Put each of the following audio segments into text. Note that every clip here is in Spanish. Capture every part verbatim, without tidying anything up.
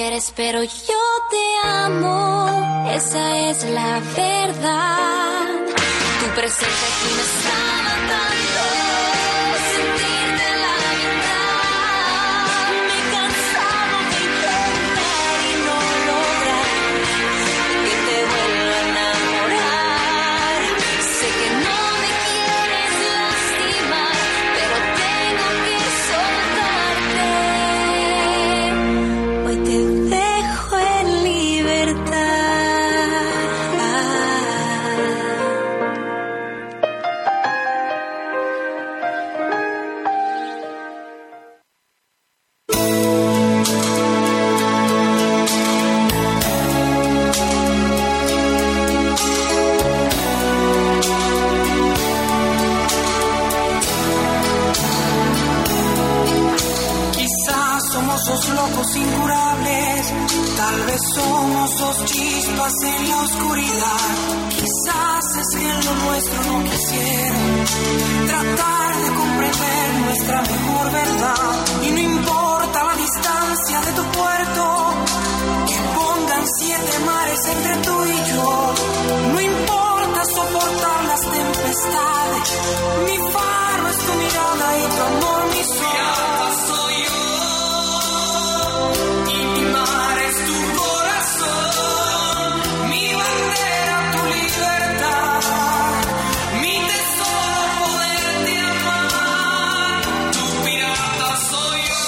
quieres, pero yo te amo. Esa es la verdad. Tu presencia aquí me está matando. Sentirte la verdad. Me he cansado de intentar y no lograr que te vuelva a enamorar. Sé que no me quieres lastimar, pero tengo que soltarte. Hoy te dejo en libertad. Quizás somos dos locos incurables, tal vez somos dos chispas en la oscuridad. Quizás es que en lo nuestro no quisieron tratar de comprender nuestra mejor verdad. Y no importa la distancia de tu puerto, que pongan siete mares entre tú y yo. No importa soportar las tempestades, mi faro es tu mirada y tu amor mi sol. Soy yo y mi mar es tu corazón, mi bandera tu libertad, mi tesoro poderte amar. Tu pirata soy yo,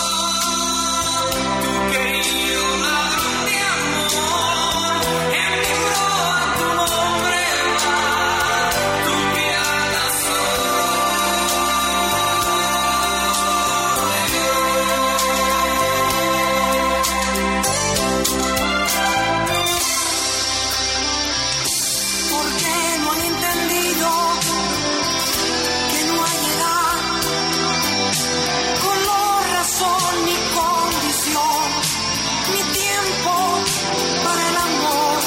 tu querido ladrón de amor. En mi proa tu nombre va, tu pirata soy. Porque no han entendido que no hay edad, color, razón ni condición, ni tiempo para el amor.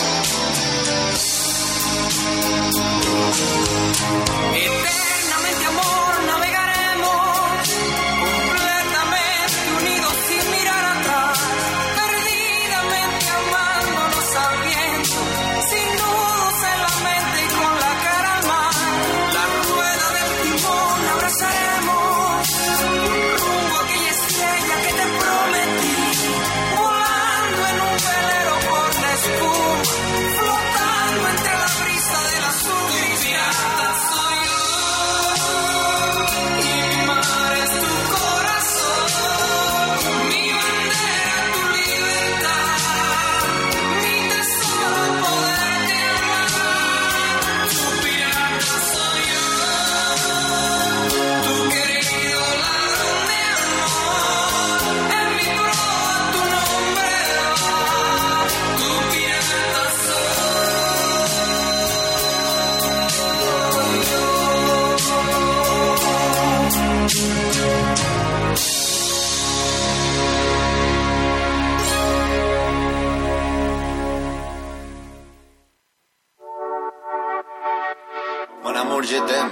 Eternamente amor navegaremos, completamente unidos sin mirar atrás, perdidamente amándonos al viento, sin nudos en la mente y con la cara al mar. La rueda del timón abrazaremos, rumbo a aquella estrella que te prometí, volando en un velero por la espuma, flotando entre la brisa del azul cristal. Soy yo y mi mar es tu corazón, mi bandera tu libertad, mi tesoro poderte amar. Tu pirata soy yo, tu querido ladrón de amor. En mi proa tu nombre va, tu pirata soy yo. Mon amour, je t'aime.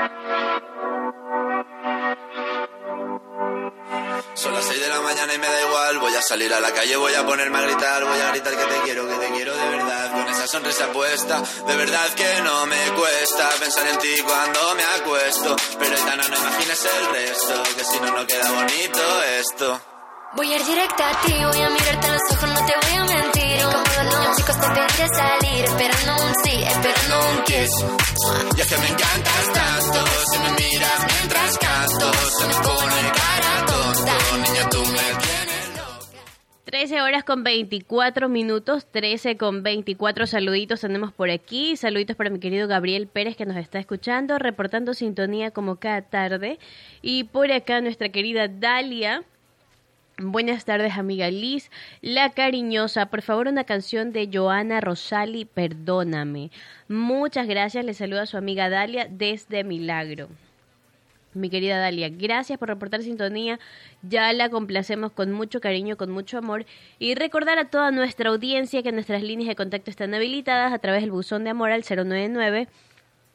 Son las seis de la mañana y me da igual. Voy a salir a la calle, voy a ponerme a gritar. Voy a gritar que te quiero, que te quiero de verdad. Con esa sonrisa puesta, de verdad que no me cuesta pensar en ti cuando me acuesto. Pero Aitana, no imagines el resto, que si no, no queda bonito esto. Voy a ir directa a ti, voy a mirarte a los ojos, no te voy a mentir. Como todos los chicos te pediré salir, esperando un sí, esperando un kiss. Y es que me encantas tanto, si me miras mientras canto, se me pone cara tonta, niña tú me tienes loca. trece horas con veinticuatro minutos, trece con veinticuatro saluditos tenemos por aquí. Saluditos para mi querido Gabriel Pérez que nos está escuchando, reportando sintonía como cada tarde. Y por acá nuestra querida Dalia. Buenas tardes, amiga Liz, la cariñosa. Por favor, una canción de Joana Rosali, Perdóname. Muchas gracias, le saluda a su amiga Dalia desde Milagro. Mi querida Dalia, gracias por reportar sintonía. Ya la complacemos con mucho cariño, con mucho amor. Y recordar a toda nuestra audiencia que nuestras líneas de contacto están habilitadas a través del buzón de amor al cero nueve nueve,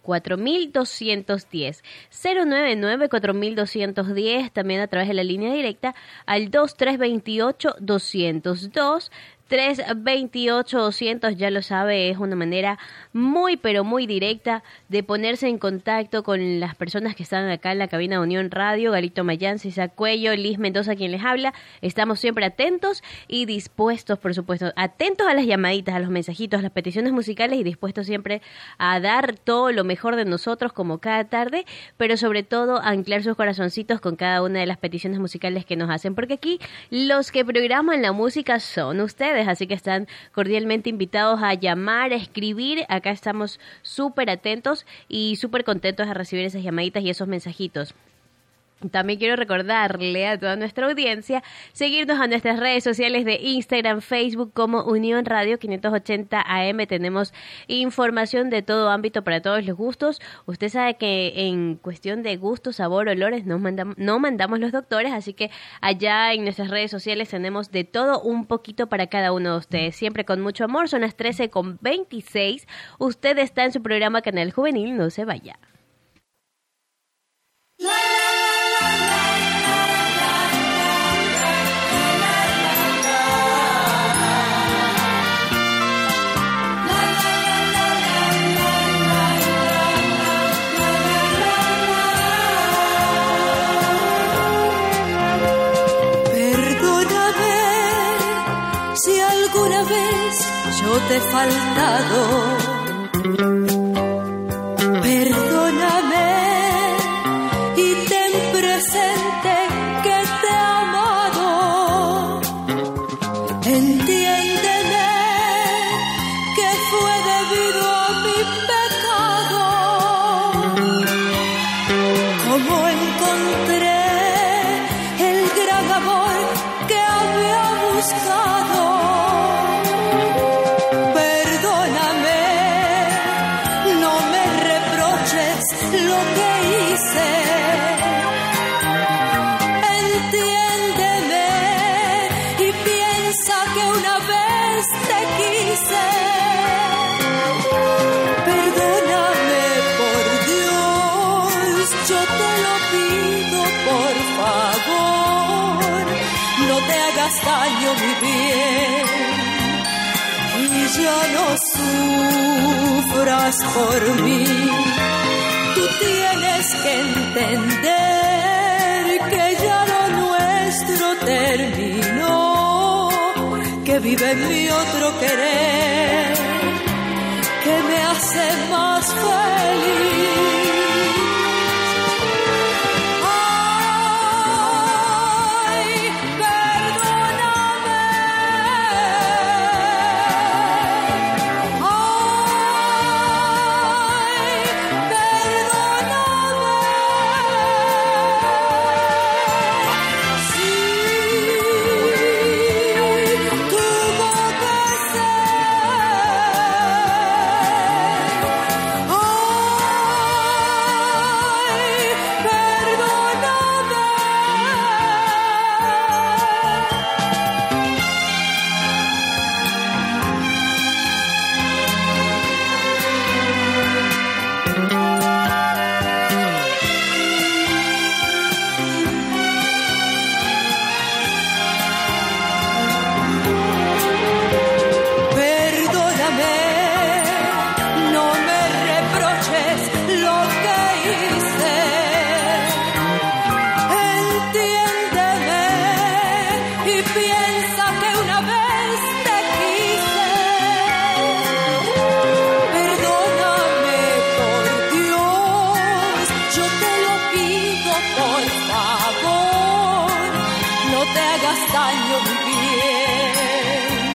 cuatro mil doscientos diez. cero nueve nueve, cuatro mil doscientos diez, también a través de la línea directa al dos tres dos ocho, dos cero dos. tres dos ocho, doscientos, ya lo sabe, es una manera muy pero muy directa de ponerse en contacto con las personas que están acá en la cabina de Unión Radio. Galito Mayán, Cisa Cuello, Liz Mendoza, quien les habla. Estamos siempre atentos y dispuestos, por supuesto, atentos a las llamaditas, a los mensajitos, a las peticiones musicales y dispuestos siempre a dar todo lo mejor de nosotros como cada tarde, pero sobre todo a anclar sus corazoncitos con cada una de las peticiones musicales que nos hacen, porque aquí los que programan la música son ustedes. Así que están cordialmente invitados a llamar, a escribir. Acá estamos súper atentos y súper contentos de recibir esas llamaditas y esos mensajitos. También quiero recordarle a toda nuestra audiencia seguirnos a nuestras redes sociales de Instagram, Facebook como Unión Radio quinientos ochenta A M. Tenemos información de todo ámbito para todos los gustos. Usted sabe que en cuestión de gusto, sabor, olores no mandamos, no mandamos los doctores, así que allá en nuestras redes sociales tenemos de todo un poquito para cada uno de ustedes. Siempre con mucho amor. Son las trece con veintiséis. Usted está en su programa Canal Juvenil. No se vaya. Yo te he faltado, perdóname y ten presente que te he amado. Entiéndeme que fue debido a mi pecado, como encontré el gran amor que había buscado. Lo que hice, entiéndeme y piensa que una vez te quise. Perdóname por Dios, yo te lo pido por favor, no te hagas daño mi bien y ya no sufras por mí. Tú tienes que entender que ya lo nuestro terminó, que vive en mi otro querer, que me hace más feliz.